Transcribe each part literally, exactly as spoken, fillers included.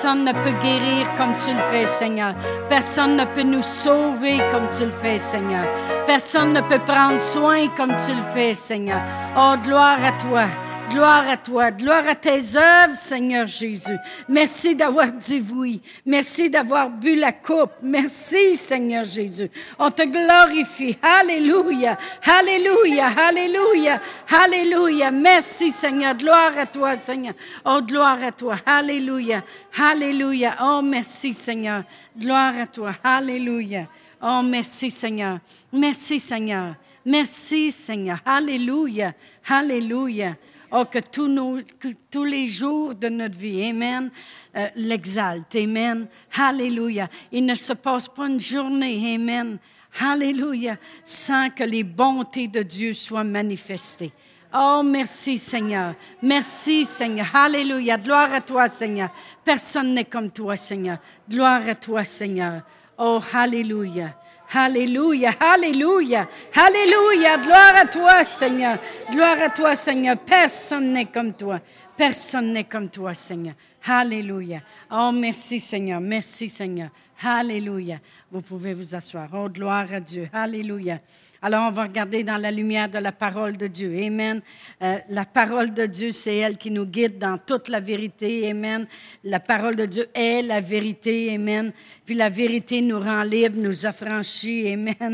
Personne ne peut guérir comme tu le fais, Seigneur. Personne ne peut nous sauver comme tu le fais, Seigneur. Personne ne peut prendre soin comme tu le fais, Seigneur. Oh, gloire à toi. Gloire à toi, gloire à tes œuvres, Seigneur Jésus. Merci d'avoir dit oui. Merci d'avoir bu la coupe. Merci, Seigneur Jésus. On te glorifie. Alléluia, alléluia, alléluia, alléluia. Merci, Seigneur. Gloire à toi, Seigneur. Oh, gloire à toi. Alléluia, alléluia. Oh, merci, Seigneur. Gloire à toi. Alléluia. Oh, merci, Seigneur. Merci, Seigneur. Merci, Seigneur. Alléluia, alléluia. Oh, que tous, nos, que tous les jours de notre vie, Amen, euh, l'exalte, Amen, Alléluia. Il ne se passe pas une journée, Amen, Alléluia, sans que les bontés de Dieu soient manifestées. Oh, merci, Seigneur. Merci, Seigneur. Alléluia. Gloire à toi, Seigneur. Personne n'est comme toi, Seigneur. Gloire à toi, Seigneur. Oh, Alléluia. Alléluia, alléluia, alléluia, gloire à toi, Seigneur, gloire à toi, Seigneur. Personne n'est comme toi, personne n'est comme toi, Seigneur. Alléluia. Oh, merci, Seigneur, merci, Seigneur. Alléluia. Vous pouvez vous asseoir. Oh, gloire à Dieu. Alléluia. Alors, on va regarder dans la lumière de la parole de Dieu. Amen. Euh, la parole de Dieu, c'est elle qui nous guide dans toute la vérité. Amen. La parole de Dieu est la vérité. Amen. Puis la vérité nous rend libres, nous affranchit. Amen.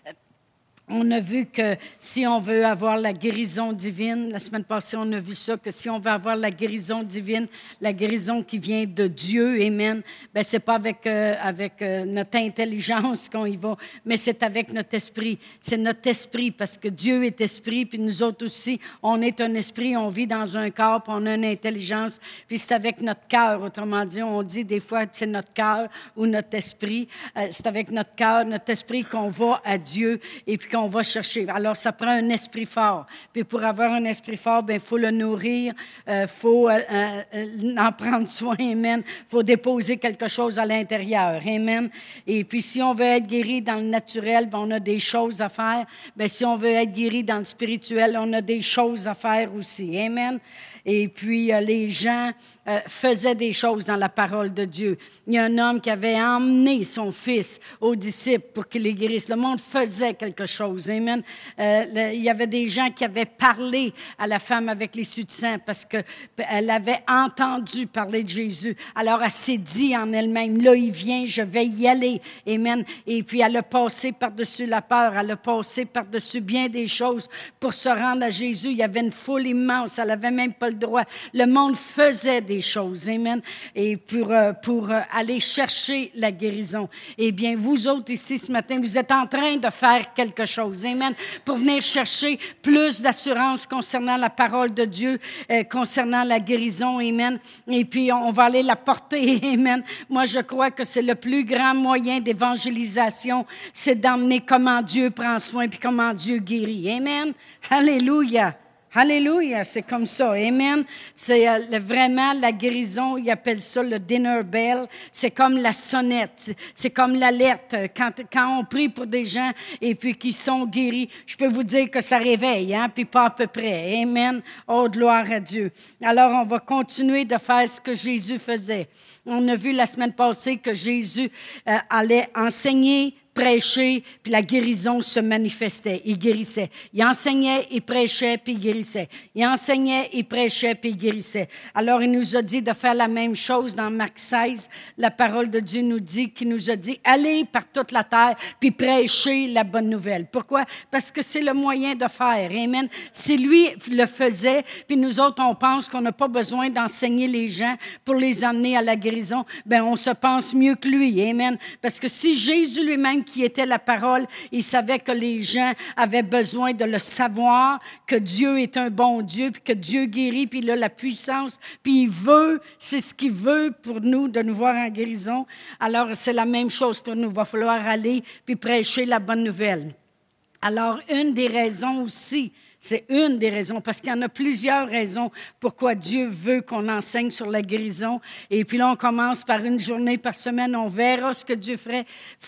On a vu que si on veut avoir la guérison divine, la semaine passée, on a vu ça, que si on veut avoir la guérison divine, la guérison qui vient de Dieu, amen, bien, c'est pas avec, euh, avec euh, notre intelligence qu'on y va, mais c'est avec notre esprit. C'est notre esprit, parce que Dieu est esprit, puis nous autres aussi, on est un esprit, on vit dans un corps, puis on a une intelligence, puis c'est avec notre cœur. Autrement dit, on dit des fois que c'est notre cœur ou notre esprit. Euh, c'est avec notre cœur, notre esprit qu'on va à Dieu, et puis on va chercher. Alors, ça prend un esprit fort. Puis pour avoir un esprit fort, bien, il faut le nourrir, il euh, faut euh, euh, en prendre soin, amen. Il faut déposer quelque chose à l'intérieur, amen. Et puis, si on veut être guéri dans le naturel, bien, on a des choses à faire. Bien, si on veut être guéri dans le spirituel, on a des choses à faire aussi, amen. Et puis, euh, les gens euh, faisaient des choses dans la parole de Dieu. Il y a un homme qui avait emmené son fils aux disciples pour qu'il les guérisse. Le monde faisait quelque chose. Amen. Euh, le, il y avait des gens qui avaient parlé à la femme avec les sucs de sang parce qu'elle avait entendu parler de Jésus. Alors, elle s'est dit en elle-même, là, il vient, je vais y aller. Amen. Et puis, elle a passé par-dessus la peur. Elle a passé par-dessus bien des choses pour se rendre à Jésus. Il y avait une foule immense. Elle n'avait même pas le droit. Le monde faisait des choses, amen, et pour, euh, pour euh, aller chercher la guérison. Eh bien, vous autres ici ce matin, vous êtes en train de faire quelque chose, amen, pour venir chercher plus d'assurance concernant la parole de Dieu, euh, concernant la guérison, amen, et puis on va aller la porter, amen. Moi, je crois que c'est le plus grand moyen d'évangélisation, c'est d'emmener comment Dieu prend soin puis comment Dieu guérit, amen, alléluia. Alléluia, c'est comme ça, amen. C'est euh, vraiment la guérison, ils appellent ça le dinner bell. C'est comme la sonnette, c'est comme l'alerte. Quand, quand on prie pour des gens et puis qui sont guéris, je peux vous dire que ça réveille, hein, puis pas à peu près, amen. Oh, gloire à Dieu. Alors, on va continuer de faire ce que Jésus faisait. On a vu la semaine passée que Jésus euh, allait enseigner, prêchait, puis la guérison se manifestait. Il guérissait. Il enseignait, il prêchait, puis il guérissait. Il enseignait, il prêchait, puis il guérissait. Alors, il nous a dit de faire la même chose dans Marc seize. La parole de Dieu nous dit, qu'il nous a dit, allez par toute la terre, puis prêchez la bonne nouvelle. Pourquoi? Parce que c'est le moyen de faire. Amen. Si lui le faisait, puis nous autres, on pense qu'on n'a pas besoin d'enseigner les gens pour les amener à la guérison, bien, on se pense mieux que lui. Amen. Parce que si Jésus lui-même, qui était la parole, il savait que les gens avaient besoin de le savoir, que Dieu est un bon Dieu, puis que Dieu guérit, puis il a la puissance, puis il veut, c'est ce qu'il veut pour nous, de nous voir en guérison. Alors, c'est la même chose pour nous. Il va falloir aller puis prêcher la bonne nouvelle. Alors, une des raisons aussi, c'est une des raisons, parce qu'il y en a plusieurs raisons pourquoi Dieu veut qu'on enseigne sur la guérison. Et puis là, on commence par une journée par semaine. On verra ce que Dieu ferait,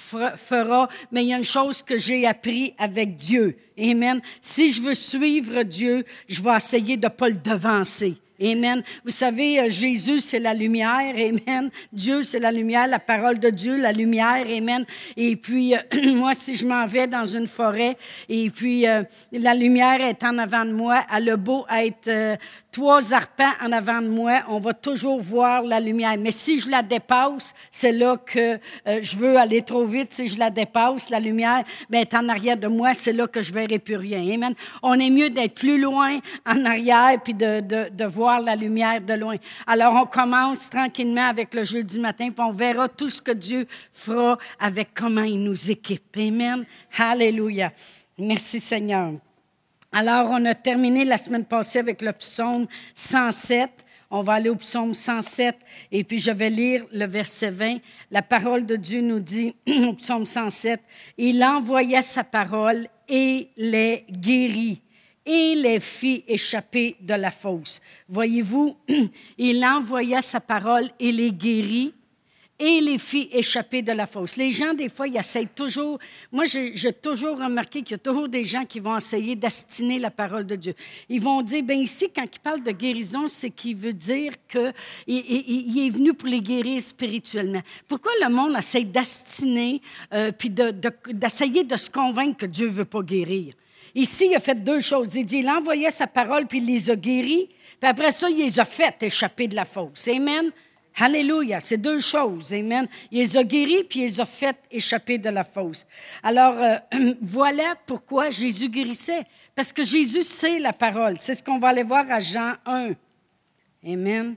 fera. Mais il y a une chose que j'ai appris avec Dieu. Amen. Si je veux suivre Dieu, je vais essayer de ne pas le devancer. Amen. Vous savez, euh, Jésus, c'est la lumière. Amen. Dieu, c'est la lumière. La parole de Dieu, la lumière. Amen. Et puis, euh, moi, si je m'en vais dans une forêt et puis euh, la lumière est en avant de moi, elle a beau être euh, trois arpents en avant de moi, on va toujours voir la lumière. Mais si je la dépasse, c'est là que euh, je veux aller trop vite. Si je la dépasse, la lumière ben, est en arrière de moi, c'est là que je ne verrai plus rien. Amen. On est mieux d'être plus loin en arrière puis de, de, de voir la lumière de loin. Alors, on commence tranquillement avec le jeudi matin, puis on verra tout ce que Dieu fera avec comment il nous équipe. Amen. Alléluia. Merci Seigneur. Alors, on a terminé la semaine passée avec le psaume cent sept. On va aller au psaume cent sept et puis je vais lire le verset vingt. La parole de Dieu nous dit au psaume cent sept, « Il envoya sa parole et les guérit. Et les fit échapper de la fosse. » Voyez-vous, il envoya sa parole et les guérit et les fit échapper de la fosse. Les gens, des fois, ils essayent toujours. Moi, j'ai, j'ai toujours remarqué qu'il y a toujours des gens qui vont essayer d'astiner la parole de Dieu. Ils vont dire, bien ici, quand il parle de guérison, c'est qu'il veut dire qu'il il, il est venu pour les guérir spirituellement. Pourquoi le monde essaie d'astiner euh, puis de, de, d'essayer de se convaincre que Dieu ne veut pas guérir? Ici, il a fait deux choses. Il dit, il envoyait sa parole, puis il les a guéris. Puis après ça, il les a fait échapper de la fosse. Amen. Alléluia. C'est deux choses. Amen. Il les a guéris, puis il les a fait échapper de la fosse. Alors, euh, voilà pourquoi Jésus guérissait. Parce que Jésus sait la parole. C'est ce qu'on va aller voir à Jean un. Amen.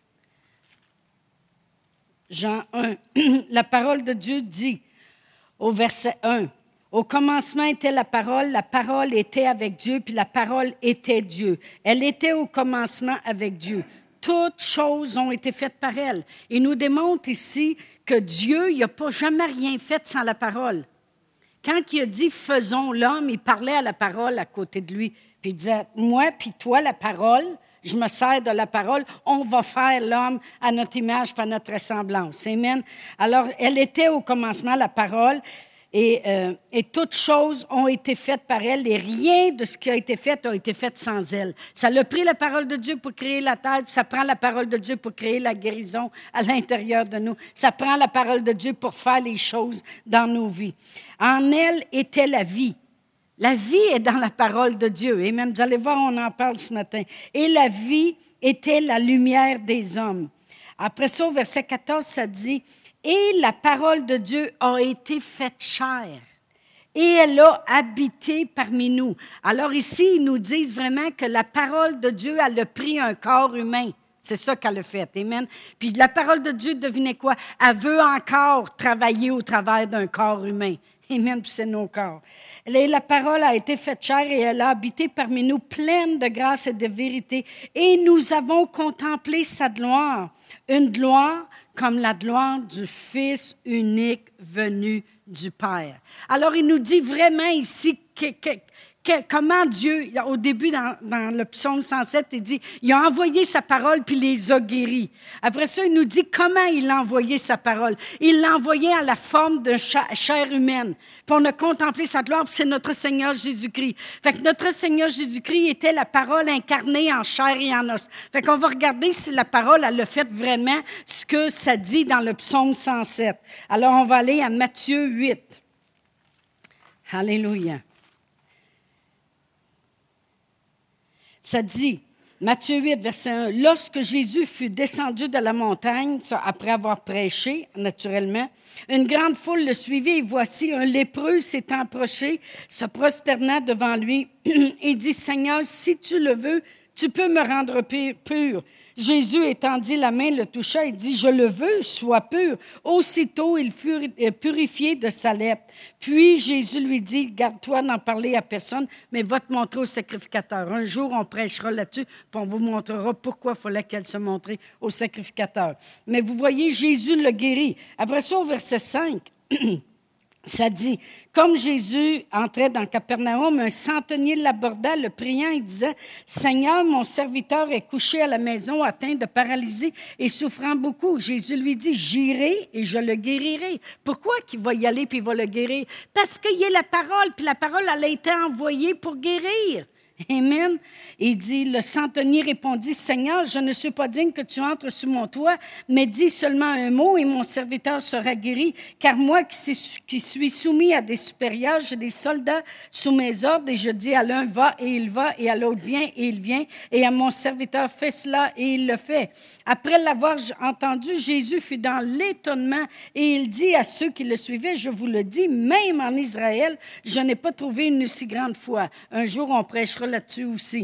Jean un. La parole de Dieu dit au verset un. Au commencement était la parole, la parole était avec Dieu, puis la parole était Dieu. Elle était au commencement avec Dieu. Toutes choses ont été faites par elle. Il nous démontre ici que Dieu, il n'a pas jamais rien fait sans la parole. Quand il a dit « faisons l'homme », il parlait à la parole à côté de lui. Puis il disait « moi puis toi, la parole, je me sers de la parole, on va faire l'homme à notre image, par notre ressemblance. » Amen. Alors, elle était au commencement, la parole. Et, euh, et toutes choses ont été faites par elle, et rien de ce qui a été fait a été fait sans elle. Ça l'a pris la parole de Dieu pour créer la terre, puis ça prend la parole de Dieu pour créer la guérison à l'intérieur de nous. Ça prend la parole de Dieu pour faire les choses dans nos vies. En elle était la vie. La vie est dans la parole de Dieu. Amen. Vous allez voir, on en parle ce matin. Et la vie était la lumière des hommes. Après ça, au verset quatorze, ça dit... Et la parole de Dieu a été faite chair. Et elle a habité parmi nous. Alors ici, ils nous disent vraiment que la parole de Dieu, elle a pris un corps humain. C'est ça qu'elle a fait. Amen. Puis la parole de Dieu, devinez quoi? Elle veut encore travailler au travers d'un corps humain. Amen. Puis c'est nos corps. Et la parole a été faite chair et elle a habité parmi nous, pleine de grâce et de vérité. Et nous avons contemplé sa gloire. Une gloire comme la gloire du Fils unique venu du Père. Alors, il nous dit vraiment ici que, que, que, comment Dieu, au début dans, dans le psaume cent sept, il dit, il a envoyé sa parole puis il les a guéris. Après ça, il nous dit comment il a envoyé sa parole. Il l'a envoyé à la forme de chair humaine. Puis on a contemplé sa gloire, puis c'est notre Seigneur Jésus-Christ. Fait que notre Seigneur Jésus-Christ était la parole incarnée en chair et en os. Fait qu'on va regarder si la parole, elle a fait vraiment ce que ça dit dans le psaume cent sept. Alors, on va aller à Matthieu huit. Alléluia. Ça dit, Matthieu huit, verset un, « Lorsque Jésus fut descendu de la montagne, ça, après avoir prêché, naturellement, une grande foule le suivit, et voici un lépreux s'étant approché, se prosternant devant lui, et dit, « Seigneur, si tu le veux, tu peux me rendre pur. » Jésus étendit la main, le toucha et dit, « Je le veux, sois pur. » Aussitôt, il fut purifié de sa lèpre. Puis Jésus lui dit, « Garde-toi d'en parler à personne, mais va te montrer au sacrificateur. » Un jour, on prêchera là-dessus, puis on vous montrera pourquoi il fallait qu'elle se montre au sacrificateur. Mais vous voyez, Jésus le guérit. Après ça, au verset cinq, ça dit, comme Jésus entrait dans Capernaum, un centenier l'aborda, le priant et disait, « Seigneur, mon serviteur est couché à la maison, atteint de paralysie et souffrant beaucoup. » Jésus lui dit, « J'irai et je le guérirai. » Pourquoi qu'il va y aller puis il va le guérir? Parce qu'il y a la parole, puis la parole, elle a été envoyée pour guérir. Amen. Il dit, le centenier répondit, « Seigneur, je ne suis pas digne que tu entres sous mon toit, mais dis seulement un mot et mon serviteur sera guéri. Car moi qui suis soumis à des supérieurs, j'ai des soldats sous mes ordres et je dis à l'un, va et il va, et à l'autre, viens et il vient, et à mon serviteur, fais cela et il le fait. » Après l'avoir entendu, Jésus fut dans l'étonnement et il dit à ceux qui le suivaient, « Je vous le dis, même en Israël, je n'ai pas trouvé une si grande foi. » Un jour, on prêchera là-dessus aussi.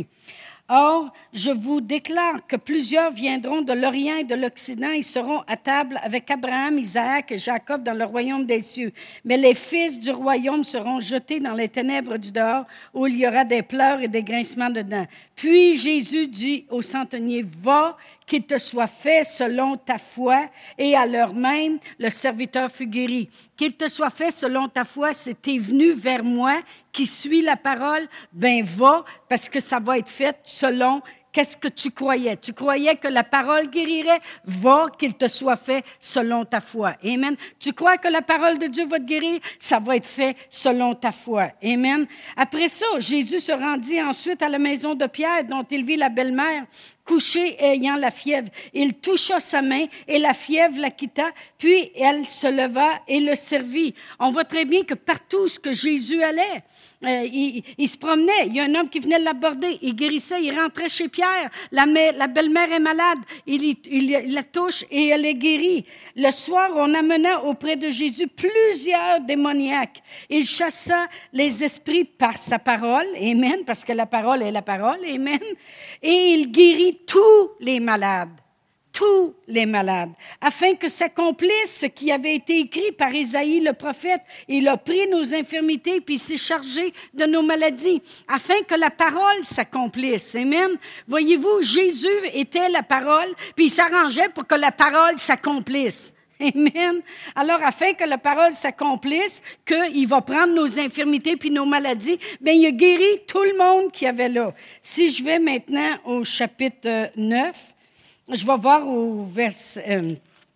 Or, je vous déclare que plusieurs viendront de l'Orient et de l'Occident et seront à table avec Abraham, Isaac et Jacob dans le royaume des cieux. Mais les fils du royaume seront jetés dans les ténèbres du dehors, où il y aura des pleurs et des grincements de dents. Puis Jésus dit au centenier, « Va, qu'il te soit fait selon ta foi. » Et à l'heure même, le serviteur fut guéri. Qu'il te soit fait selon ta foi, c'est t'es venu vers moi, qui suit la parole, ben va, parce que ça va être fait selon qu'est-ce que tu croyais. Tu croyais que la parole guérirait, va, qu'il te soit fait selon ta foi. Amen. Tu crois que la parole de Dieu va te guérir, ça va être fait selon ta foi. Amen. Après ça, Jésus se rendit ensuite à la maison de Pierre, dont il vit la belle-mère couchée ayant la fièvre. Il toucha sa main et la fièvre la quitta, puis elle se leva et le servit. On voit très bien que partout où que Jésus allait, euh, il, il se promenait. Il y a un homme qui venait l'aborder, il guérissait, il rentrait chez Pierre. La, la belle-mère est malade, il, il, il la touche et elle est guérie. Le soir, on amena auprès de Jésus plusieurs démoniaques. Il chassa les esprits par sa parole, amen, parce que la parole est la parole, amen, et il guérit tous les malades, tous les malades, afin que s'accomplisse ce qui avait été écrit par Isaïe le prophète. Il a pris nos infirmités, puis il s'est chargé de nos maladies, afin que la parole s'accomplisse. Amen. Voyez-vous, Jésus était la parole, puis il s'arrangeait pour que la parole s'accomplisse. Amen. Alors, afin que la parole s'accomplisse, qu'il va prendre nos infirmités puis nos maladies, bien, il a guéri tout le monde qui avait là. Si je vais maintenant au chapitre neuf, je vais voir au verset... Euh,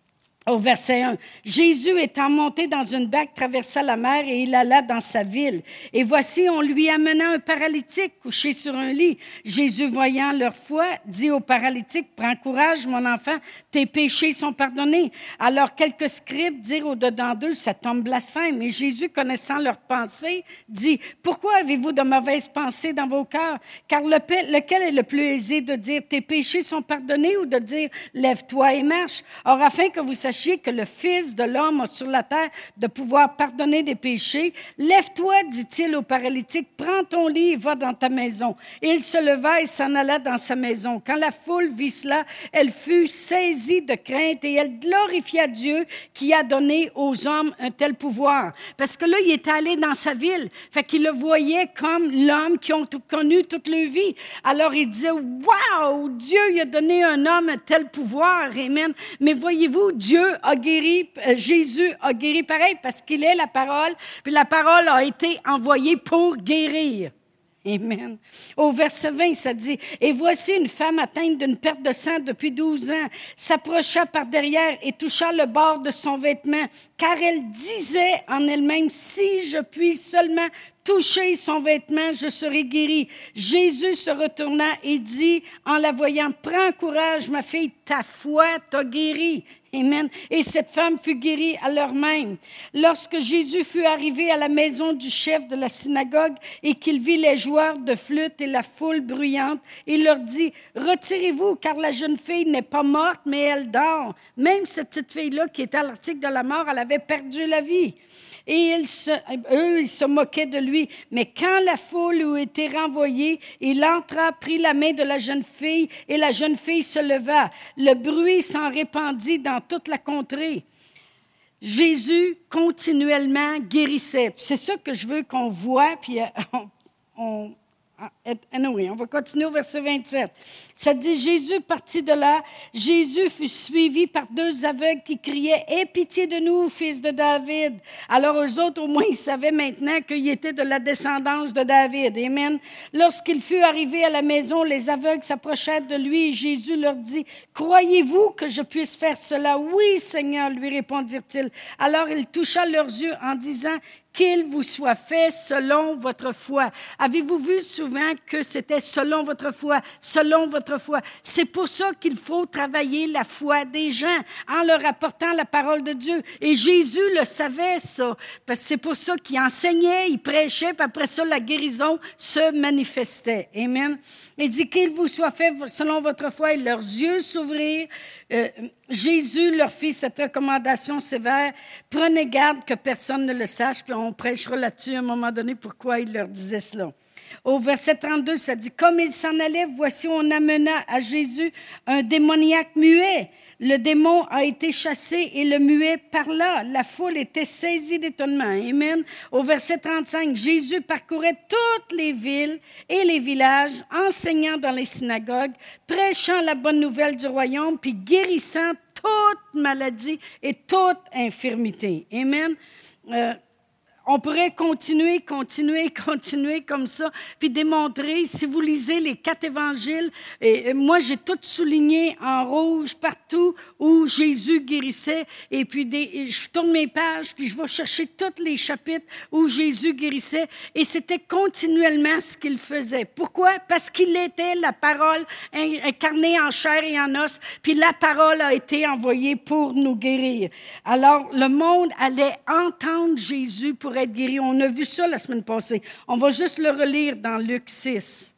Au verset un, Jésus étant monté dans une barque traversa la mer et il alla dans sa ville. Et voici, on lui amena un paralytique couché sur un lit. Jésus, voyant leur foi, dit au paralytique, « Prends courage, mon enfant, tes péchés sont pardonnés. » Alors quelques scribes dirent au-dedans d'eux, « Cet homme blasphème. » Et Jésus, connaissant leurs pensées, dit, « Pourquoi avez-vous de mauvaises pensées dans vos cœurs? Car le, lequel est le plus aisé de dire, « Tes péchés sont pardonnés » ou de dire, « Lève-toi et marche. » Or, afin que vous sachiez que le Fils de l'homme a sur la terre de pouvoir pardonner des péchés. « Lève-toi, dit-il au paralytique, prends ton lit et va dans ta maison. » Et il se leva et s'en alla dans sa maison. Quand la foule vit cela, elle fut saisie de crainte et elle glorifia Dieu qui a donné aux hommes un tel pouvoir. Parce que là, il était allé dans sa ville, fait qu'il le voyait comme l'homme qui ont connu toute leur vie. Alors il disait, « Wow, Dieu il a donné à un homme un tel pouvoir. » Amen. Mais voyez-vous, Dieu a guéri, euh, Jésus a guéri pareil parce qu'il est la parole, puis la parole a été envoyée pour guérir. Amen. Au verset vingt, ça dit, « Et voici une femme atteinte d'une perte de sang depuis douze ans, s'approcha par derrière et toucha le bord de son vêtement, car elle disait en elle-même, si je puis seulement toucher son vêtement, je serai guérie. » Jésus se retourna et dit, en la voyant, « Prends courage, ma fille, ta foi t'a guérie. » Amen. Et cette femme fut guérie à l'heure même. Lorsque Jésus fut arrivé à la maison du chef de la synagogue et qu'il vit les joueurs de flûte et la foule bruyante, il leur dit, « Retirez-vous, car la jeune fille n'est pas morte, mais elle dort. » Même cette petite fille-là qui était à l'article de la mort, elle avait perdu la vie. Et ils se, eux, ils se moquaient de lui. Mais quand la foule eut été renvoyée, il entra, prit la main de la jeune fille, et la jeune fille se leva. Le bruit s'en répandit dans toute la contrée. Jésus continuellement guérissait. C'est ça que je veux qu'on voit, puis on... on Anyway, on va continuer au verset vingt-sept. Ça dit, Jésus partit de là. Jésus fut suivi par deux aveugles qui criaient, « Aie pitié de nous, fils de David. » Alors eux autres, au moins, ils savaient maintenant qu'il était de la descendance de David. Amen. Lorsqu'il fut arrivé à la maison, les aveugles s'approchèrent de lui et Jésus leur dit, « Croyez-vous que je puisse faire cela? » « Oui, Seigneur, lui répondirent-ils. Alors il toucha leurs yeux en disant, qu'il vous soit fait selon votre foi. Avez-vous vu souvent que c'était selon votre foi, selon votre foi? C'est pour ça qu'il faut travailler la foi des gens en leur apportant la parole de Dieu. Et Jésus le savait, ça, parce que c'est pour ça qu'il enseignait, il prêchait, puis après ça, la guérison se manifestait. Amen. Il dit qu'il vous soit fait selon votre foi, et leurs yeux s'ouvrirent. Euh, Jésus leur fit cette recommandation sévère. Prenez garde que personne ne le sache, puis on prêchera là-dessus à un moment donné pourquoi il leur disait cela. Au verset trente-deux, ça dit « Comme il s'en allait, voici on amena à Jésus un démoniaque muet. Le démon a été chassé et le muet parla. La foule était saisie d'étonnement. » Amen. Au verset trente-cinq, Jésus parcourait toutes les villes et les villages, enseignant dans les synagogues, prêchant la bonne nouvelle du royaume, puis guérissant toute maladie et toute infirmité. Amen. Euh, On pourrait continuer, continuer, continuer comme ça, puis démontrer, si vous lisez les quatre évangiles, et moi j'ai tout souligné en rouge partout où Jésus guérissait, et puis des, et je tourne mes pages, puis je vais chercher tous les chapitres où Jésus guérissait, et c'était continuellement ce qu'il faisait. Pourquoi? Parce qu'il était la parole incarnée en chair et en os, puis la parole a été envoyée pour nous guérir. Alors, le monde allait entendre Jésus pour être guéri. On a vu ça la semaine passée. On va juste le relire dans Luc six.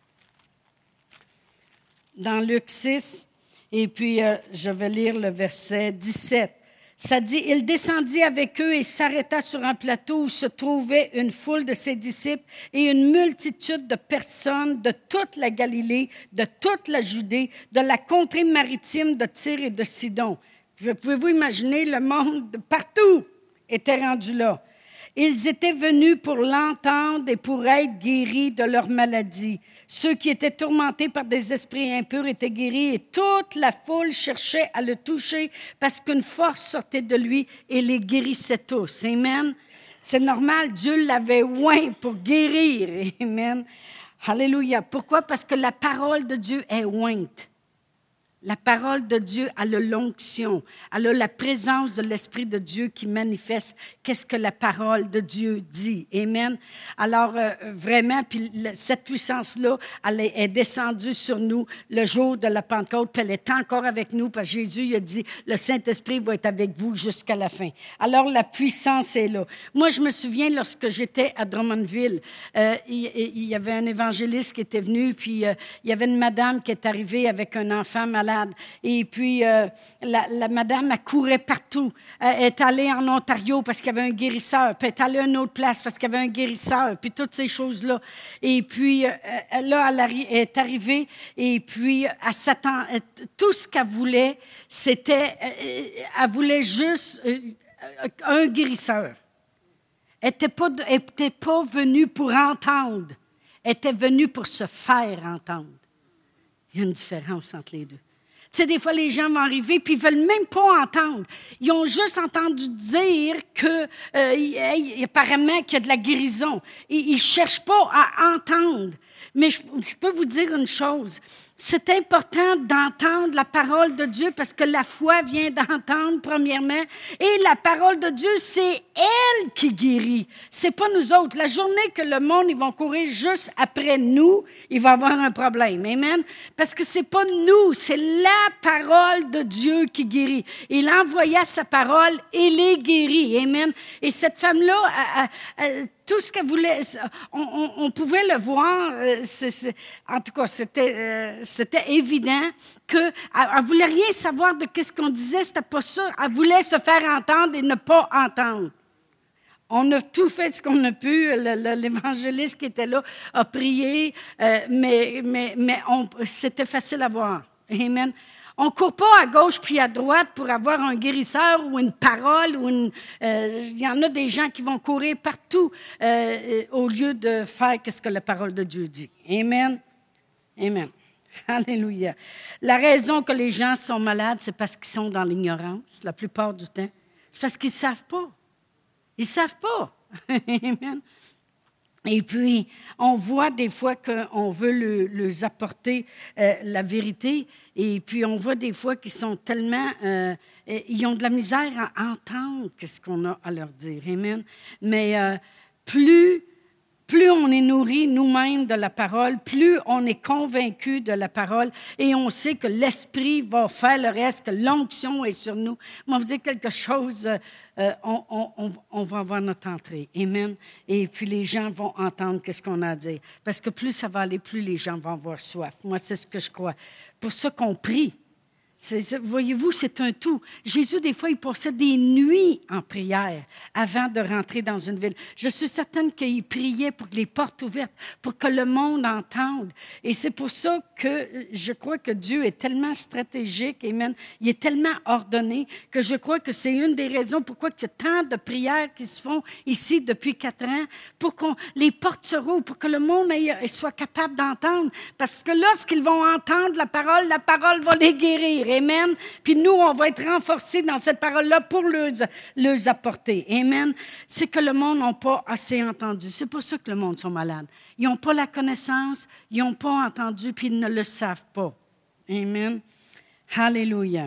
Dans Luc six, et puis euh, je vais lire le verset dix-sept. Ça dit, « Il descendit avec eux et s'arrêta sur un plateau où se trouvait une foule de ses disciples et une multitude de personnes de toute la Galilée, de toute la Judée, de la contrée maritime de Tyr et de Sidon. » Pouvez-vous imaginer, le monde de partout était rendu là. Ils étaient venus pour l'entendre et pour être guéris de leur maladie. Ceux qui étaient tourmentés par des esprits impurs étaient guéris et toute la foule cherchait à le toucher parce qu'une force sortait de lui et les guérissait tous. Amen. C'est normal, Dieu l'avait oint pour guérir. Amen. Alléluia. Pourquoi? Parce que la parole de Dieu est ointe. La parole de Dieu a l'onction, elle a la présence de l'Esprit de Dieu qui manifeste qu'est-ce que la parole de Dieu dit. Amen. Alors, euh, vraiment, puis le, cette puissance-là, elle est, est descendue sur nous le jour de la Pentecôte, puis elle est encore avec nous, parce que Jésus il a dit, le Saint-Esprit va être avec vous jusqu'à la fin. Alors, la puissance est là. Moi, je me souviens, lorsque j'étais à Drummondville, euh, il, il y avait un évangéliste qui était venu, puis euh, il y avait une madame qui est arrivée avec un enfant malade. Et puis, euh, la, la madame, elle courait partout. Elle est allée en Ontario parce qu'il y avait un guérisseur. Puis elle est allée à une autre place parce qu'il y avait un guérisseur. Puis toutes ces choses-là. Et puis, euh, là, elle, arri- elle est arrivée. Et puis, elle s'attend, tout ce qu'elle voulait, c'était... Euh, elle voulait juste euh, un guérisseur. Elle n'était pas, elle était pas venue pour entendre. Elle était venue pour se faire entendre. Il y a une différence entre les deux. Tu sais, des fois, les gens vont arriver puis ils ne veulent même pas entendre. Ils ont juste entendu dire que, euh, y, y, apparemment, qu'il y a de la guérison. Ils ne cherchent pas à entendre. Mais je, je peux vous dire une chose. C'est important d'entendre la parole de Dieu parce que la foi vient d'entendre, premièrement. Et la parole de Dieu, c'est elle qui guérit. C'est pas nous autres. La journée que le monde, ils vont courir juste après nous, il va y avoir un problème. Amen? Parce que c'est pas nous, c'est la parole de Dieu qui guérit. Il envoya sa parole et les guérit. Amen? Et cette femme-là, elle, elle, tout ce qu'elle voulait, on, on, on pouvait le voir. C'est, c'est, en tout cas, c'était... Euh, C'était évident qu'elle ne voulait rien savoir de ce qu'on disait, c'était pas ça. Elle voulait se faire entendre et ne pas entendre. On a tout fait ce qu'on a pu. Le, le, l'évangéliste qui était là a prié, euh, mais, mais, mais on, c'était facile à voir. Amen. On ne court pas à gauche puis à droite pour avoir un guérisseur ou une parole. Ou une, euh, il y en a des gens qui vont courir partout euh, au lieu de faire ce que la parole de Dieu dit. Amen. Amen. Alléluia. La raison que les gens sont malades, c'est parce qu'ils sont dans l'ignorance, la plupart du temps. C'est parce qu'ils ne savent pas. Ils ne savent pas. Amen. Et puis, on voit des fois qu'on veut le, leur apporter euh, la vérité, et puis on voit des fois qu'ils sont tellement... Euh, ils ont de la misère à entendre ce qu'on a à leur dire. Amen. Mais... Euh, plus, plus on est nourri nous-mêmes de la parole, plus on est convaincu de la parole et on sait que l'Esprit va faire le reste, que l'onction est sur nous. Moi, vous dire quelque chose, euh, on, on, on, on va avoir notre entrée. Amen. Et puis les gens vont entendre qu'est-ce qu'on a à dire. Parce que plus ça va aller, plus les gens vont avoir soif. Moi, c'est ce que je crois. Pour ça qu'on prie. C'est, voyez-vous, c'est un tout. Jésus, des fois, il passait des nuits en prière avant de rentrer dans une ville. Je suis certaine qu'il priait pour que les portes ouvertes, pour que le monde entende. Et c'est pour ça que je crois que Dieu est tellement stratégique, amen. Il est tellement ordonné que je crois que c'est une des raisons pourquoi il y a tant de prières qui se font ici depuis quatre ans, pour que les portes se rouvrent, pour que le monde ait, soit capable d'entendre. Parce que lorsqu'ils vont entendre la parole, la parole va les guérir. Amen. Puis nous, on va être renforcés dans cette parole-là pour leur, leur apporter. Amen. C'est que le monde n'a pas assez entendu. C'est pour ça que le monde sont malades. Ils n'ont pas la connaissance, ils n'ont pas entendu, puis ils ne le savent pas. Amen. Alléluia.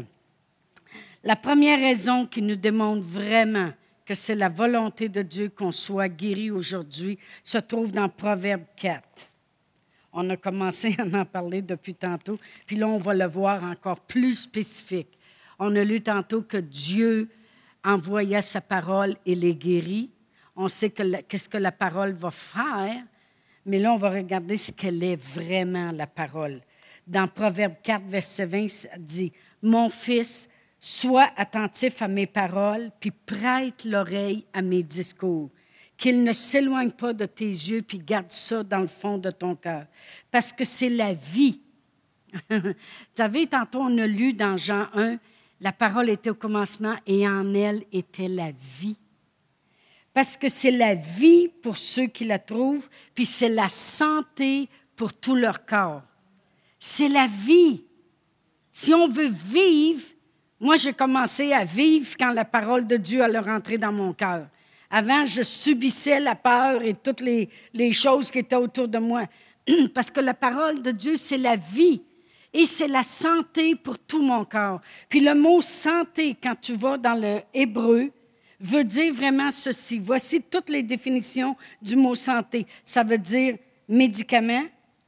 La première raison qui nous démontre vraiment que c'est la volonté de Dieu qu'on soit guéri aujourd'hui se trouve dans Proverbe quatre. On a commencé à en parler depuis tantôt, puis là, on va le voir encore plus spécifique. On a lu tantôt que Dieu envoya sa parole et les guérit. On sait que la, qu'est-ce que la parole va faire, mais là, on va regarder ce qu'elle est vraiment, la parole. Dans Proverbe quatre, verset vingt, ça dit « Mon fils, sois attentif à mes paroles, puis prête l'oreille à mes discours. » Qu'il ne s'éloigne pas de tes yeux, puis garde ça dans le fond de ton cœur. Parce que c'est la vie. Vous savez, tantôt, on a lu dans Jean un, la parole était au commencement et en elle était la vie. Parce que c'est la vie pour ceux qui la trouvent, puis c'est la santé pour tout leur corps. C'est la vie. Si on veut vivre, moi, j'ai commencé à vivre quand la parole de Dieu allait rentrer dans mon cœur. Avant, je subissais la peur et toutes les, les choses qui étaient autour de moi. Parce que la parole de Dieu, c'est la vie et c'est la santé pour tout mon corps. Puis le mot « santé », quand tu vas dans le hébreu, veut dire vraiment ceci. Voici toutes les définitions du mot « santé ». Ça veut dire médicament,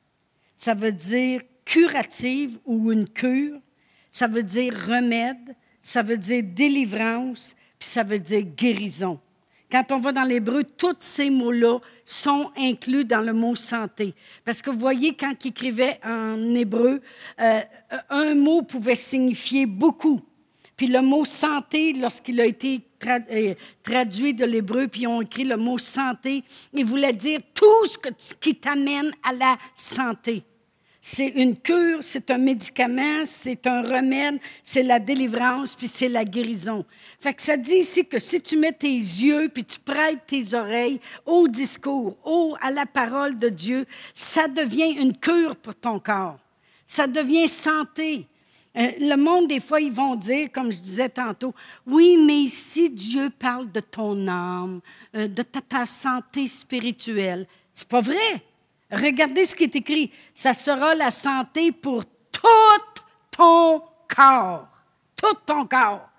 ça veut dire curative ou une cure, ça veut dire remède, ça veut dire délivrance, puis ça veut dire guérison. Quand on va dans l'hébreu, tous ces mots-là sont inclus dans le mot « santé ». Parce que vous voyez, quand il écrivait en hébreu, euh, un mot pouvait signifier beaucoup. Puis le mot « santé », lorsqu'il a été tra- euh, traduit de l'hébreu, puis ils ont écrit le mot « santé », il voulait dire tout ce que, qui t'amène à la santé. C'est une cure, c'est un médicament, c'est un remède, c'est la délivrance, puis c'est la guérison. Fait que ça dit ici que si tu mets tes yeux, puis tu prêtes tes oreilles au discours, au, à la parole de Dieu, ça devient une cure pour ton corps. Ça devient santé. Euh, le monde, des fois, ils vont dire, comme je disais tantôt, oui, mais ici, Dieu parle de ton âme, euh, de ta, ta santé spirituelle. C'est pas vrai. Regardez ce qui est écrit. Ça sera la santé pour tout ton corps. Tout ton corps.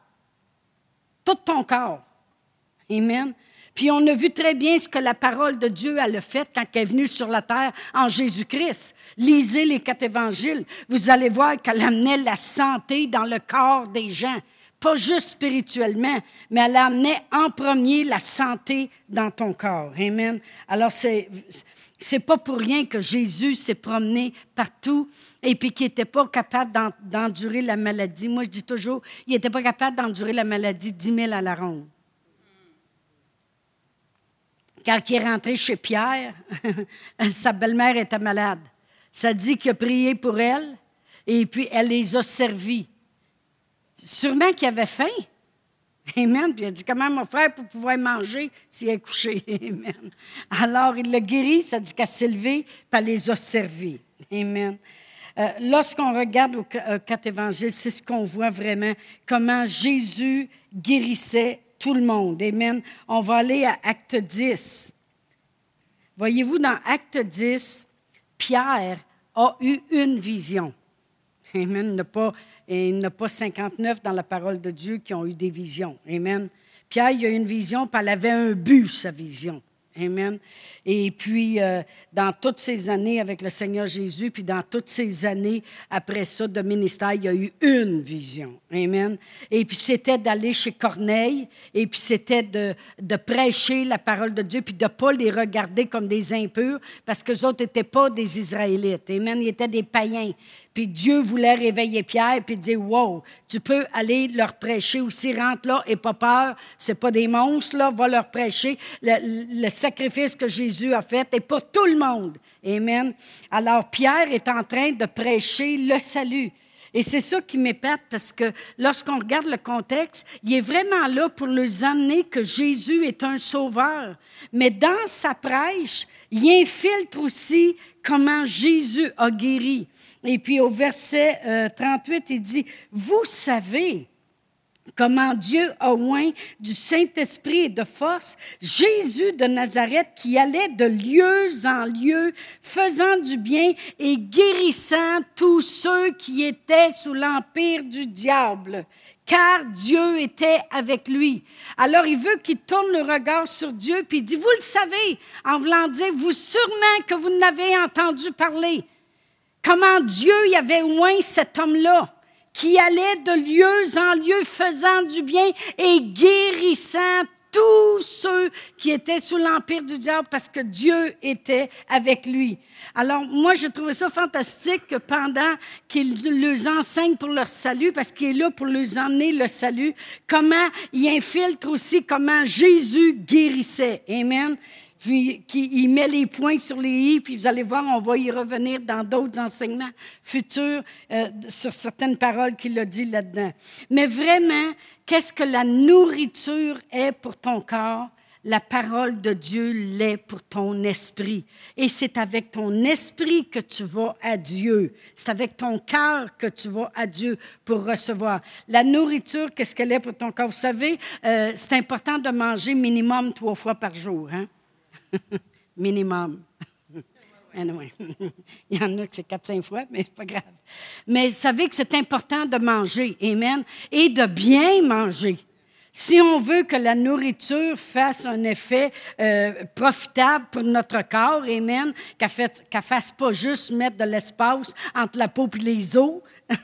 Tout ton corps. Amen. Puis on a vu très bien ce que la parole de Dieu elle a fait quand elle est venue sur la terre en Jésus-Christ. Lisez les quatre évangiles. Vous allez voir qu'elle amenait la santé dans le corps des gens. Pas juste spirituellement, mais elle amenait en premier la santé dans ton corps. Amen. Alors, c'est... C'est pas pour rien que Jésus s'est promené partout et puis qu'il n'était pas capable d'en, d'endurer la maladie. Moi, je dis toujours, il n'était pas capable d'endurer la maladie dix mille à la ronde. Quand il est rentré chez Pierre, sa belle-mère était malade. Ça dit qu'il a prié pour elle et puis elle les a servis. Sûrement qu'il avait faim. Amen. Puis il a dit, comment mon frère pour pouvoir manger s'il est couché? Amen. Alors, il l'a guéri, ça dit qu'elle s'est levée, puis elle les a servis. Amen. Euh, lorsqu'on regarde aux quatre évangiles, c'est ce qu'on voit vraiment, comment Jésus guérissait tout le monde. Amen. On va aller à Acte dix. Voyez-vous, dans Acte dix, Pierre a eu une vision. Amen. Il n'a pas... Et il n'y en a pas cinquante-neuf dans la parole de Dieu qui ont eu des visions. Amen. Pierre, il a eu une vision, puis elle avait un but, sa vision. Amen. Et puis, euh, dans toutes ces années avec le Seigneur Jésus, puis dans toutes ces années après ça de ministère, il y a eu une vision. Amen. Et puis, c'était d'aller chez Corneille, et puis c'était de, de prêcher la parole de Dieu, puis de ne pas les regarder comme des impurs, parce qu'eux autres n'étaient pas des Israélites. Amen. Ils étaient des païens. Puis Dieu voulait réveiller Pierre, puis dire, wow, tu peux aller leur prêcher aussi, rentre là, et pas peur, c'est pas des monstres, là, va leur prêcher. Le, le sacrifice que Jésus a fait est pour tout le monde. Amen. Alors, Pierre est en train de prêcher le salut. Et c'est ça qui m'épate, parce que lorsqu'on regarde le contexte, il est vraiment là pour les amener que Jésus est un sauveur. Mais dans sa prêche, il infiltre aussi comment Jésus a guéri. Et puis au verset euh, trente-huit, il dit, « Vous savez comment Dieu a oint du Saint-Esprit et de force Jésus de Nazareth qui allait de lieu en lieu, faisant du bien et guérissant tous ceux qui étaient sous l'empire du diable. » Car Dieu était avec lui. Alors, il veut qu'il tourne le regard sur Dieu, puis il dit, « Vous le savez, en voulant dire, vous sûrement que vous n'avez entendu parler. » Comment Dieu y avait oint cet homme-là, qui allait de lieu en lieu, faisant du bien et guérissant tous ceux qui étaient sous l'empire du diable, parce que Dieu était avec lui. Alors, moi, j'ai trouvé ça fantastique que pendant qu'il leur enseigne pour leur salut, parce qu'il est là pour leur emmener le salut, comment il infiltre aussi comment Jésus guérissait. Amen. Puis il met les points sur les i, puis vous allez voir, on va y revenir dans d'autres enseignements futurs euh, sur certaines paroles qu'il a dit là-dedans. Mais vraiment, qu'est-ce que la nourriture est pour ton corps? La parole de Dieu l'est pour ton esprit. Et c'est avec ton esprit que tu vas à Dieu. C'est avec ton cœur que tu vas à Dieu pour recevoir. La nourriture, qu'est-ce qu'elle est pour ton corps? Vous savez, euh, c'est important de manger minimum trois fois par jour, hein? Minimum. Anyway. Il y en a que c'est quatre cinq fois, mais c'est pas grave. Mais vous savez que c'est important de manger, amen, et de bien manger. Si on veut que la nourriture fasse un effet euh, profitable pour notre corps, amen, qu'elle fait, qu'elle fasse pas juste mettre de l'espace entre la peau et les os,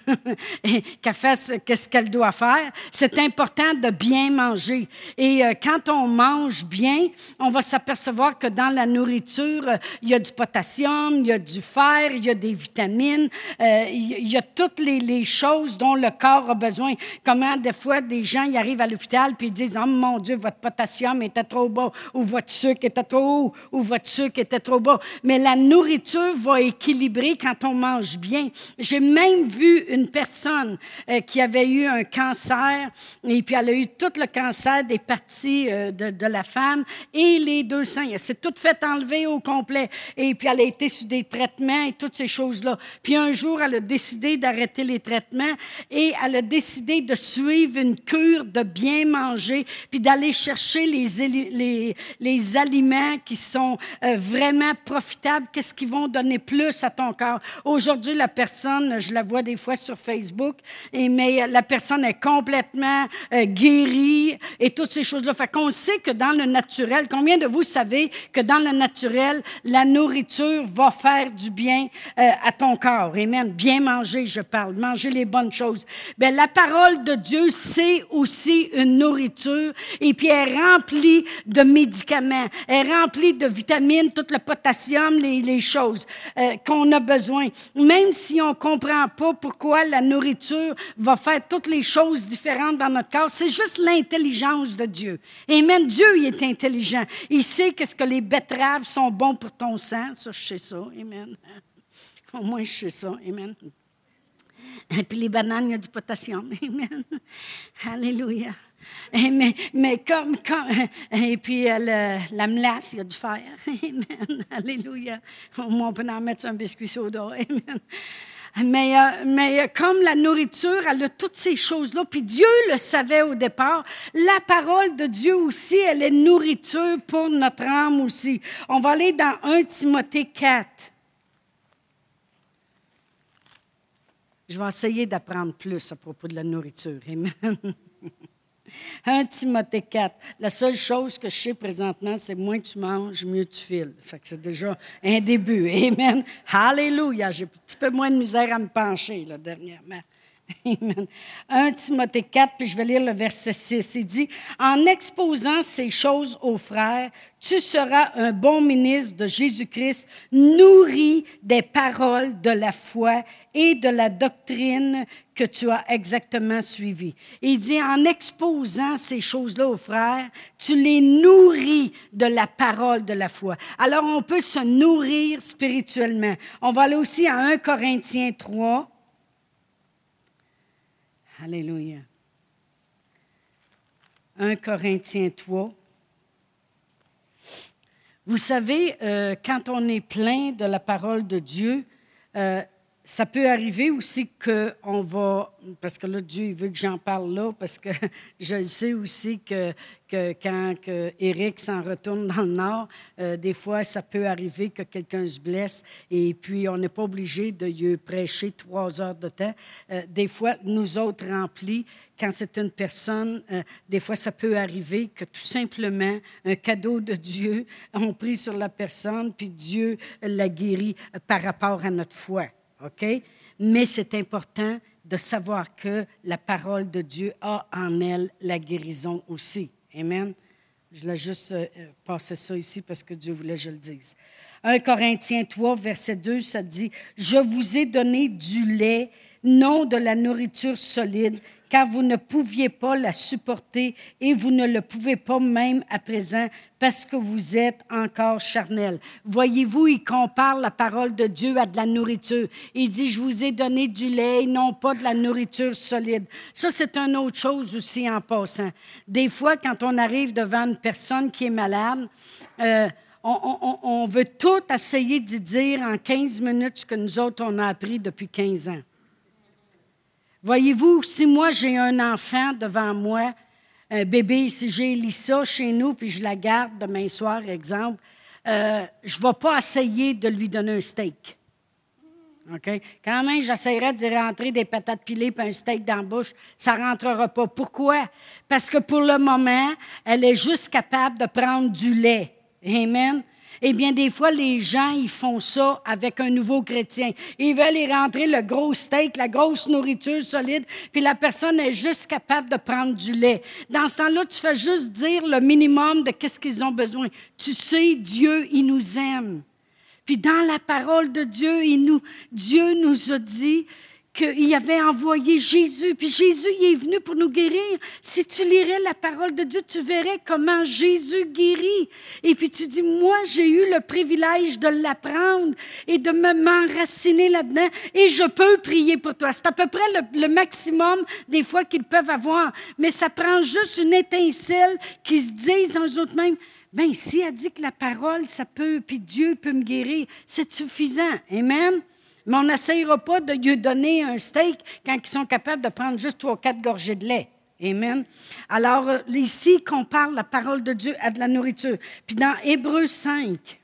et qu'elle fasse ce qu'elle doit faire, c'est important de bien manger. Et euh, quand on mange bien, on va s'apercevoir que dans la nourriture, euh, il y a du potassium, il y a du fer, il y a des vitamines, euh, il y a toutes les, les choses dont le corps a besoin. Comment des fois des gens ils arrivent à l'hôpital puis ils disent « Oh mon Dieu, votre potassium était trop bas » ou « Votre sucre était trop haut » ou « Votre sucre était trop bas ». Mais la nourriture va équilibrer quand on mange bien. J'ai même vu une personne euh, qui avait eu un cancer, et puis elle a eu tout le cancer des parties euh, de, de la femme et les deux seins. Elle s'est toute fait enlever au complet. Et puis elle a été sur des traitements et toutes ces choses-là. Puis un jour, elle a décidé d'arrêter les traitements et elle a décidé de suivre une cure de bien manger, puis d'aller chercher les, les, les aliments qui sont euh, vraiment profitables, qu'est-ce qui vont donner plus à ton corps. Aujourd'hui, la personne, je la vois des fois sur Facebook, et, mais la personne est complètement euh, guérie et toutes ces choses-là. Fait qu'on sait que dans le naturel, combien de vous savez que dans le naturel, la nourriture va faire du bien euh, à ton corps? Amen. Bien manger, je parle. Manger les bonnes choses. Bien, la parole de Dieu, c'est aussi une nourriture et puis elle est remplie de médicaments. Elle est remplie de vitamines, tout le potassium, les, les choses euh, qu'on a besoin. Même si on ne comprend pas pourquoi la nourriture va faire toutes les choses différentes dans notre corps, c'est juste l'intelligence de Dieu. Et même Dieu, il est intelligent. Il sait qu'est-ce que les betteraves sont bons pour ton sang. Ça, je sais ça. Amen. Au moins, je sais ça. Amen. Et puis les bananes, il y a du potassium. Amen. Alléluia. Et mais, mais comme, comme, et puis euh, le, la melasse, il y a du fer. Amen. Alléluia. Au moins, on peut en mettre sur un biscuit soda. Amen. Mais, euh, mais comme la nourriture, elle a toutes ces choses-là, puis Dieu le savait au départ, la parole de Dieu aussi, elle est nourriture pour notre âme aussi. On va aller dans un Timothée quatre. Je vais essayer d'apprendre plus à propos de la nourriture. Amen. un Timothée quatre. La seule chose que je sais présentement, c'est moins tu manges, mieux tu files. Fait que c'est déjà un début. Amen. Hallelujah. J'ai un petit peu moins de misère à me pencher, là, dernièrement. Amen. un Timothée quatre, puis je vais lire le verset six. Il dit, « En exposant ces choses aux frères, tu seras un bon ministre de Jésus-Christ, nourri des paroles de la foi et de la doctrine que tu as exactement suivie. » Il dit, en exposant ces choses-là aux frères, tu les nourris de la parole de la foi. Alors, on peut se nourrir spirituellement. On va aller aussi à un Corinthiens trois. Alléluia. un Corinthiens trois. Vous savez, euh, quand on est plein de la parole de Dieu, euh, ça peut arriver aussi qu'on va, parce que là, Dieu il veut que j'en parle là, parce que je sais aussi que, que quand que Éric s'en retourne dans le Nord, euh, des fois, ça peut arriver que quelqu'un se blesse et puis on n'est pas obligé de lui prêcher trois heures de temps. Euh, des fois, nous autres remplis, quand c'est une personne, euh, des fois, ça peut arriver que tout simplement, un cadeau de Dieu, on prie sur la personne, puis Dieu la guérit par rapport à notre foi. OK? Mais c'est important de savoir que la parole de Dieu a en elle la guérison aussi. Amen? Je voulais juste euh, passer ça ici parce que Dieu voulait que je le dise. un Corinthiens trois, verset deux, ça dit « Je vous ai donné du lait, non de la nourriture solide, car vous ne pouviez pas la supporter et vous ne le pouvez pas même à présent parce que vous êtes encore charnel. » Voyez-vous, il compare la parole de Dieu à de la nourriture. Il dit, je vous ai donné du lait et non pas de la nourriture solide. Ça, c'est une autre chose aussi en passant. Des fois, quand on arrive devant une personne qui est malade, euh, on, on, on veut tout essayer d'y dire en quinze minutes ce que nous autres, on a appris depuis quinze ans. Voyez-vous, si moi, j'ai un enfant devant moi, un bébé, si j'ai Lisa chez nous, puis je la garde demain soir, exemple, euh, je ne vais pas essayer de lui donner un steak. OK? Quand même, j'essaierai d'y rentrer des patates pilées et un steak dans la bouche. Ça ne rentrera pas. Pourquoi? Parce que pour le moment, elle est juste capable de prendre du lait. Amen? Eh bien, des fois, les gens, ils font ça avec un nouveau chrétien. Ils veulent y rentrer le gros steak, la grosse nourriture solide, puis la personne est juste capable de prendre du lait. Dans ce temps-là, tu fais juste dire le minimum de qu'est-ce qu'ils ont besoin. Tu sais, Dieu, il nous aime. Puis dans la parole de Dieu, il nous, Dieu nous a dit qu'il avait envoyé Jésus. Puis Jésus, il est venu pour nous guérir. Si tu lirais la parole de Dieu, tu verrais comment Jésus guérit. Et puis tu dis, moi, j'ai eu le privilège de l'apprendre et de me m'enraciner là-dedans. Et je peux prier pour toi. C'est à peu près le, le maximum des fois qu'ils peuvent avoir. Mais ça prend juste une étincelle qui se disent en eux-mêmes, bien, si elle dit que la parole, ça peut, puis Dieu peut me guérir, c'est suffisant. Amen? Mais on n'essayera pas de lui donner un steak quand ils sont capables de prendre juste trois ou quatre gorgées de lait. Amen? Alors, ici, qu'on parle la parole de Dieu à de la nourriture. Puis dans Hébreux cinq,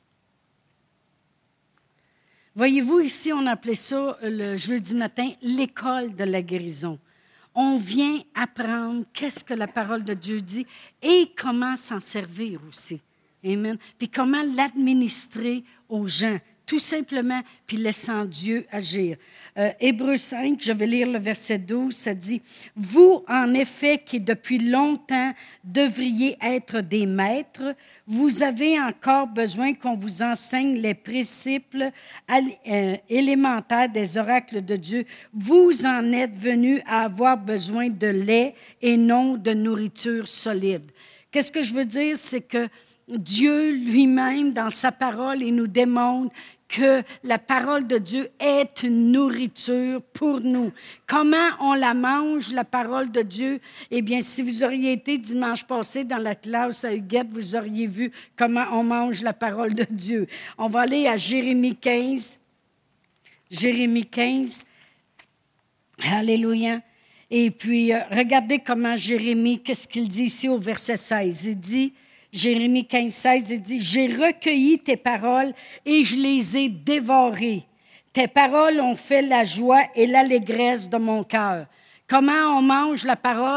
voyez-vous, ici, on appelait ça, le jeudi matin, l'école de la guérison. On vient apprendre qu'est-ce que la parole de Dieu dit et comment s'en servir aussi. Amen? Puis comment l'administrer aux gens. Tout simplement, puis laissant Dieu agir. Euh, Hébreux cinq, je vais lire le verset douze, ça dit « Vous, en effet, qui depuis longtemps devriez être des maîtres, vous avez encore besoin qu'on vous enseigne les principes euh, élémentaires des oracles de Dieu. Vous en êtes venus à avoir besoin de lait et non de nourriture solide. » Qu'est-ce que je veux dire? C'est que Dieu lui-même, dans sa parole, il nous démontre que la parole de Dieu est une nourriture pour nous. Comment on la mange, la parole de Dieu? Eh bien, si vous auriez été dimanche passé dans la classe à Huguette, vous auriez vu comment on mange la parole de Dieu. On va aller à Jérémie quinze. Jérémie quinze. Alléluia. Et puis, euh, regardez comment Jérémie, qu'est-ce qu'il dit ici au verset seize. Il dit... Jérémie quinze, seize, il dit « J'ai recueilli tes paroles et je les ai dévorées. Tes paroles ont fait la joie et l'allégresse de mon cœur. » Comment on mange la parole?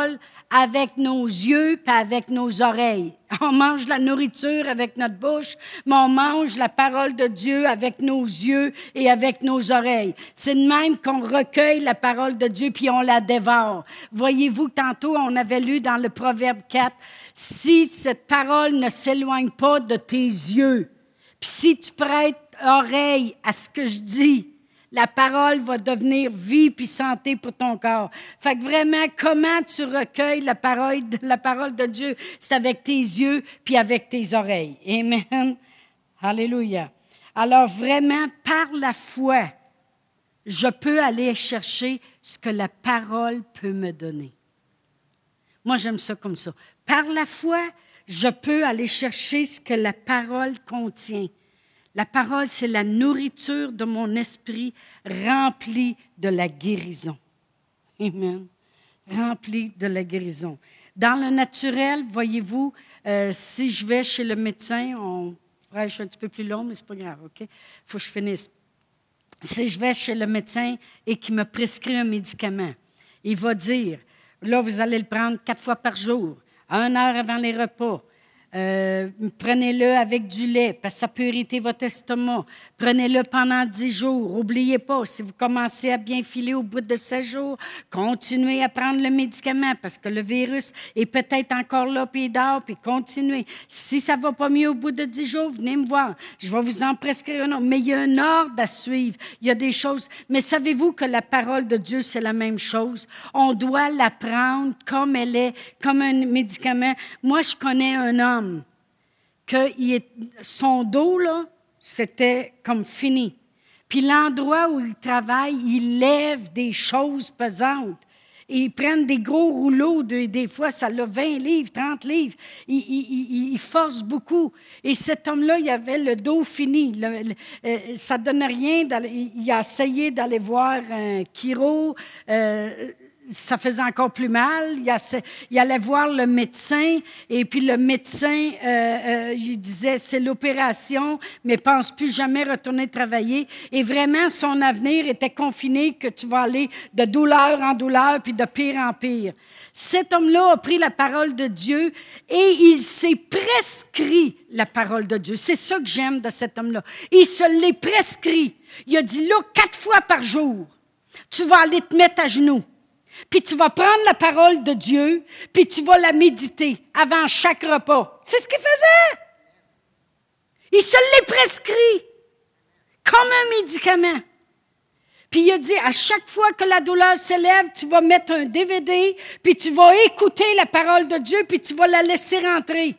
avec nos yeux puis avec nos oreilles. On mange la nourriture avec notre bouche, mais on mange la parole de Dieu avec nos yeux et avec nos oreilles. C'est de même qu'on recueille la parole de Dieu puis on la dévore. Voyez-vous, tantôt, on avait lu dans le Proverbe quatre, « Si cette parole ne s'éloigne pas de tes yeux, puis si tu prêtes oreille à ce que je dis, la parole va devenir vie puis santé pour ton corps. » Fait que vraiment, comment tu recueilles la parole, la parole de Dieu? C'est avec tes yeux puis avec tes oreilles. Amen. Alléluia. Alors vraiment, par la foi, je peux aller chercher ce que la parole peut me donner. Moi, j'aime ça comme ça. Par la foi, je peux aller chercher ce que la parole contient. La parole, c'est la nourriture de mon esprit remplie de la guérison. Amen. Remplie de la guérison. Dans le naturel, voyez-vous, euh, si je vais chez le médecin, on prêche un petit peu plus long, mais ce n'est pas grave, OK? Il faut que je finisse. Si je vais chez le médecin et qu'il me prescrit un médicament, il va dire, là, vous allez le prendre quatre fois par jour, à une heure avant les repas. Euh, prenez-le avec du lait, parce que ça peut irriter votre estomac. Prenez-le pendant dix jours. N'oubliez pas, si vous commencez à bien filer au bout de sept jours, continuez à prendre le médicament, parce que le virus est peut-être encore là, puis il dort, puis continuez. Si ça ne va pas mieux au bout de dix jours, venez me voir. Je vais vous en prescrire un autre. Mais il y a un ordre à suivre. Il y a des choses. Mais savez-vous que la parole de Dieu, c'est la même chose? On doit la prendre comme elle est, comme un médicament. Moi, je connais un homme que il est, son dos, là, c'était comme fini. Puis l'endroit où il travaille, il lève des choses pesantes. Et ils prennent des gros rouleaux, de, des fois, ça a vingt livres, trente livres. Il, il, il, il force beaucoup. Et cet homme-là, il avait le dos fini. Le, le, euh, ça ne donnait rien. Il a essayé d'aller voir un chiro. Euh, ça faisait encore plus mal. Il, a, il allait voir le médecin, et puis le médecin, euh, euh, il disait, c'est l'opération, mais pense plus jamais retourner travailler. Et vraiment, son avenir était confiné, que tu vas aller de douleur en douleur, puis de pire en pire. Cet homme-là a pris la parole de Dieu, et il s'est prescrit la parole de Dieu. C'est ça que j'aime de cet homme-là. Il se l'est prescrit. Il a dit, là, quatre fois par jour, tu vas aller te mettre à genoux. Puis tu vas prendre la parole de Dieu, puis tu vas la méditer avant chaque repas. C'est ce qu'il faisait. Il se l'est prescrit comme un médicament. Puis il a dit, à chaque fois que la douleur s'élève, tu vas mettre un D V D, puis tu vas écouter la parole de Dieu, puis tu vas la laisser rentrer.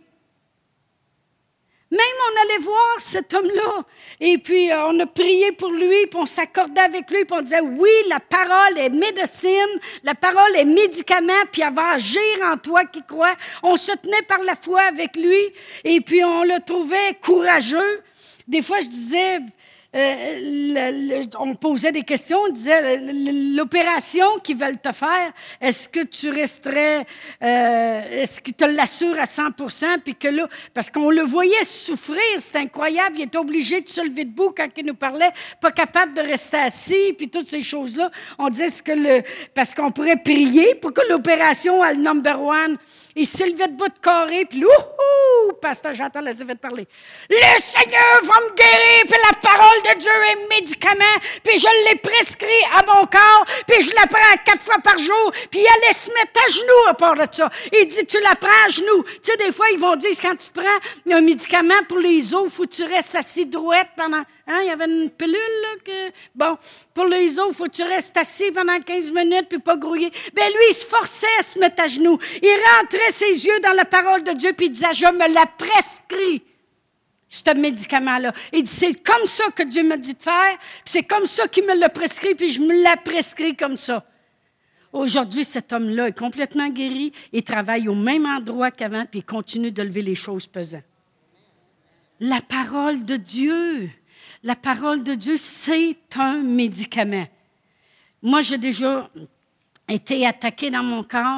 Même on allait voir cet homme-là, et puis euh, on a prié pour lui, puis on s'accordait avec lui, puis on disait, oui, la parole est médecine, la parole est médicament, puis elle va agir en toi qui crois. On se tenait par la foi avec lui, et puis on le trouvait courageux. Des fois, je disais... Euh, le, le, on posait des questions, on disait, l'opération qu'ils veulent te faire, est-ce que tu resterais, euh, est-ce qu'ils te l'assurent à cent pour cent, puis que là, parce qu'on le voyait souffrir, c'est incroyable, il était obligé de se lever debout quand il nous parlait, pas capable de rester assis, puis toutes ces choses-là. On disait, ce que le, parce qu'on pourrait prier pour que l'opération à le number one, il s'est levé debout de carré, puis ouhou, pasteur, j'entends la Zéphette parler. Le Seigneur va me guérir, puis la parole de Dieu est médicament, puis je l'ai prescrit à mon corps, puis je la prends quatre fois par jour, puis il allait se mettre à genoux à part de ça. Il dit, tu la prends à genoux. Tu sais, des fois, ils vont dire, quand tu prends un médicament pour les os, il faut que tu restes assis droite pendant... Hein, il y avait une pilule, là, que... Bon, pour les os, il faut que tu restes assis pendant quinze minutes, puis pas grouiller. Bien, lui, il se forçait à se mettre à genoux. Il rentrait ses yeux dans la parole de Dieu, puis il disait, je me la prescris. Ce médicament-là. Il dit, c'est comme ça que Dieu m'a dit de faire, puis c'est comme ça qu'il me l'a prescrit, puis je me l'ai prescrit comme ça. Aujourd'hui, cet homme-là est complètement guéri, il travaille au même endroit qu'avant, puis il continue de lever les choses pesantes. La parole de Dieu, la parole de Dieu, c'est un médicament. Moi, j'ai déjà été attaquée dans mon corps,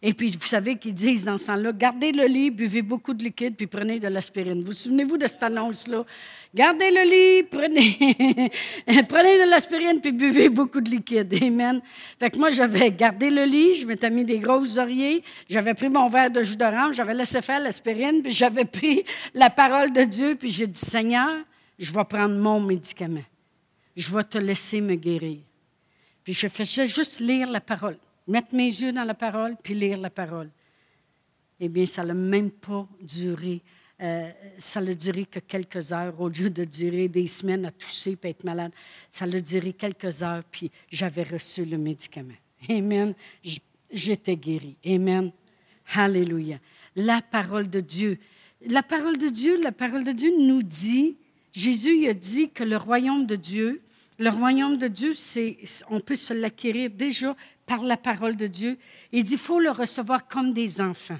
Et puis, vous savez qu'ils disent dans ce temps-là, gardez le lit, buvez beaucoup de liquide, puis prenez de l'aspirine. Vous vous souvenez-vous de cette annonce-là? Gardez le lit, prenez, prenez de l'aspirine, puis buvez beaucoup de liquide. Amen. Fait que moi, j'avais gardé le lit, je m'étais mis des grosses oreillers, j'avais pris mon verre de jus d'orange, j'avais laissé faire l'aspirine, puis j'avais pris la parole de Dieu, puis j'ai dit, Seigneur, je vais prendre mon médicament. Je vais te laisser me guérir. Puis je faisais juste lire la parole. Mettre mes yeux dans la parole, puis lire la parole. Eh bien, ça n'a même pas duré. Euh, ça n'a duré que quelques heures, au lieu de durer des semaines à tousser et être malade. Ça a duré quelques heures, puis j'avais reçu le médicament. Amen. J'étais guérie. Amen. Alléluia. La parole de Dieu. La parole de Dieu, la parole de Dieu nous dit, Jésus il a dit que le royaume de Dieu, le royaume de Dieu, c'est, on peut se l'acquérir déjà par la parole de Dieu. Il dit, il faut le recevoir comme des enfants.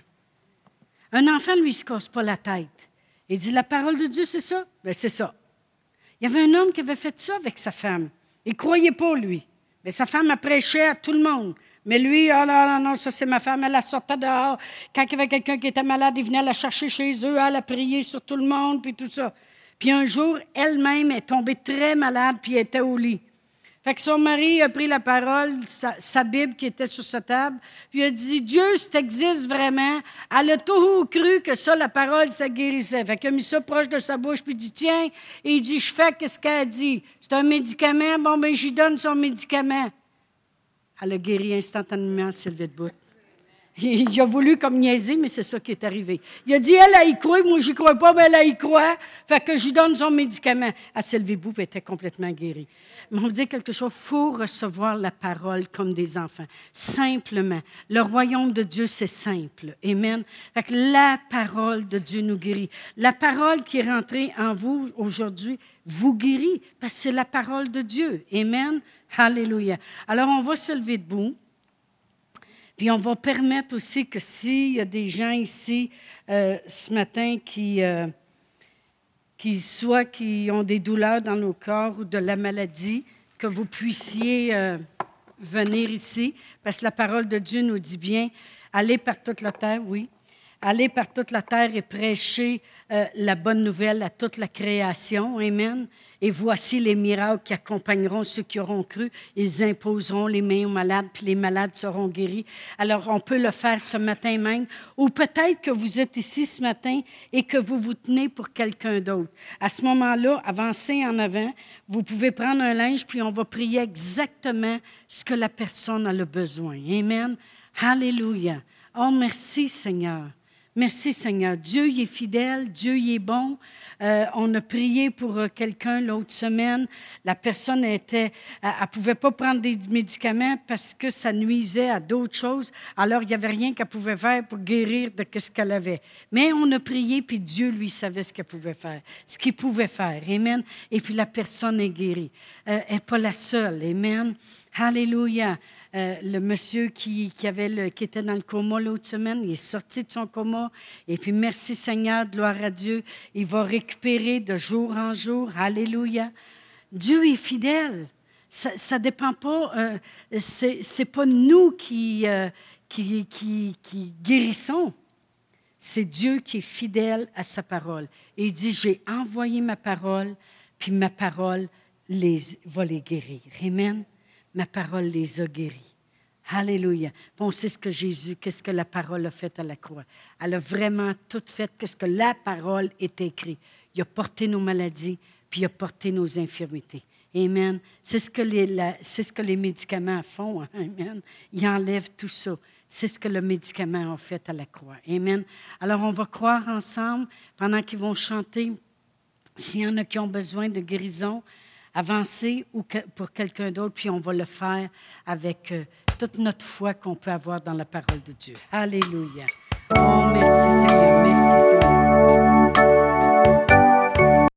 Un enfant, lui, ne se casse pas la tête. Il dit, la parole de Dieu, c'est ça? Bien, c'est ça. Il y avait un homme qui avait fait ça avec sa femme. Il ne croyait pas, lui. Mais sa femme a prêché à tout le monde. Mais lui, ah oh non, non, non, ça c'est ma femme, elle la sortait dehors. Quand il y avait quelqu'un qui était malade, il venait la chercher chez eux, elle a prié sur tout le monde, puis tout ça. Puis un jour, elle-même est tombée très malade, puis elle était au lit. Fait que son mari a pris la parole, sa, sa Bible qui était sur sa table, puis il a dit, Dieu, si t'existes vraiment, elle a tout cru que ça, la parole, ça guérissait. Fait qu'il a mis ça proche de sa bouche, puis il dit, tiens, et il dit, je fais qu'est-ce qu'elle a dit. C'est un médicament, bon, ben j'y donne son médicament. Elle a guéri instantanément, elle s'est levée debout. Il a voulu comme niaiser, mais c'est ça qui est arrivé. Il a dit, elle, elle y croit, moi, j'y crois pas, mais elle, elle y croit. Fait que je lui donne son médicament. Elle s'est levée debout et était complètement guérie. Mais on dit quelque chose, il faut recevoir la parole comme des enfants. Simplement. Le royaume de Dieu, c'est simple. Amen. Fait que la parole de Dieu nous guérit. La parole qui est rentrée en vous aujourd'hui vous guérit, parce que c'est la parole de Dieu. Amen. Alléluia. Alors, on va se lever debout. Puis on va permettre aussi que s'il y a des gens ici euh, ce matin qui, euh, qui soit qui ont des douleurs dans nos corps ou de la maladie, que vous puissiez euh, venir ici, parce que la parole de Dieu nous dit bien, allez par toute la terre, oui, allez par toute la terre et prêchez euh, la bonne nouvelle à toute la création, amen. Et voici les miracles qui accompagneront ceux qui auront cru. Ils imposeront les mains aux malades, puis les malades seront guéris. Alors, on peut le faire ce matin même. Ou peut-être que vous êtes ici ce matin et que vous vous tenez pour quelqu'un d'autre. À ce moment-là, avancez en avant. Vous pouvez prendre un linge, puis on va prier exactement ce que la personne a le besoin. Amen. Alléluia. Oh, merci, Seigneur. Merci, Seigneur. Dieu, il est fidèle. Dieu, il est bon. Euh, on a prié pour euh, quelqu'un l'autre semaine. La personne était, elle ne pouvait pas prendre des médicaments parce que ça nuisait à d'autres choses. Alors, il n'y avait rien qu'elle pouvait faire pour guérir de ce qu'elle avait. Mais on a prié, puis Dieu, lui, savait ce qu'elle pouvait faire, ce qu'il pouvait faire. Amen. Et puis, la personne est guérie. Euh, elle n'est pas la seule. Amen. Alléluia. Euh, le monsieur qui, qui, avait le, qui était dans le coma l'autre semaine, il est sorti de son coma. Et puis, merci Seigneur, gloire à Dieu. Il va récupérer de jour en jour. Alléluia. Dieu est fidèle. Ça ne dépend pas, euh, c'est, c'est pas nous qui, euh, qui, qui, qui guérissons. C'est Dieu qui est fidèle à sa parole. Et il dit, j'ai envoyé ma parole, puis ma parole les, va les guérir. Amen. Ma parole les a guéris. Alléluia. On sait ce que Jésus, qu'est-ce que la parole a fait à la croix. Elle a vraiment tout fait, qu'est-ce que la parole est écrite. Il a porté nos maladies, puis il a porté nos infirmités. Amen. C'est ce que les, la, c'est ce que les médicaments font. Hein? Amen. Ils enlèvent tout ça. C'est ce que le médicament a fait à la croix. Amen. Alors, on va croire ensemble, pendant qu'ils vont chanter, s'il y en a qui ont besoin de guérison, avancer ou que, pour quelqu'un d'autre, puis on va le faire avec euh, toute notre foi qu'on peut avoir dans la parole de Dieu. Alléluia. Oh, merci.